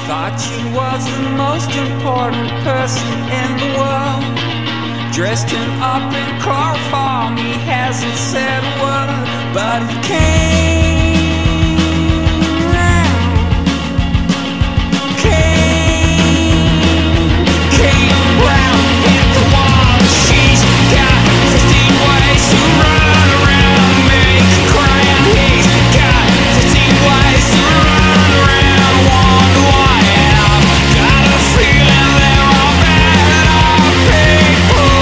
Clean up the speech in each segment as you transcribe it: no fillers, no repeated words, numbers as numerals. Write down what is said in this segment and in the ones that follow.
Thought you was the most important person in the world. Dressed him up in chloroform, he hasn't said a word, but he came round. Came round, hit the wall. She's got 15 ways to run around, make you cry, and he's got 15 ways to run around. Wonder why I've got a feeling they're all bad people.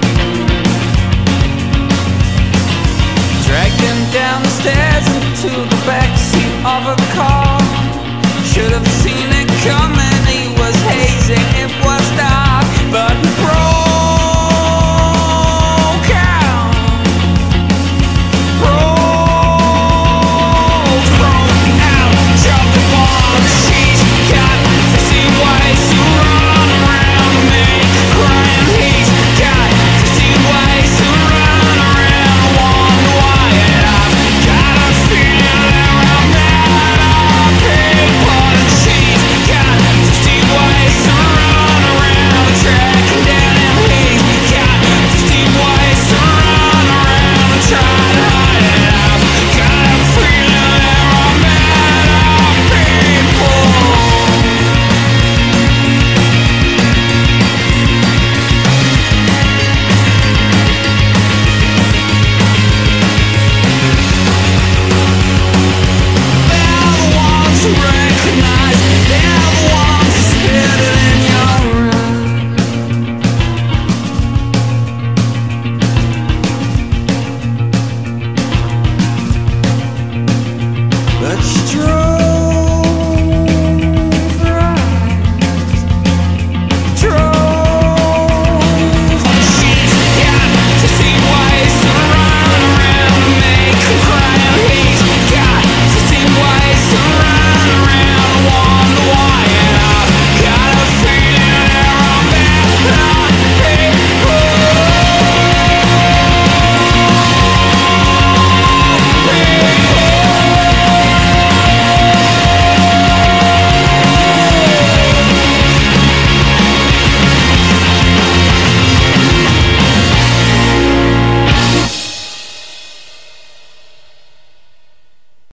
Dragged him down the stairs into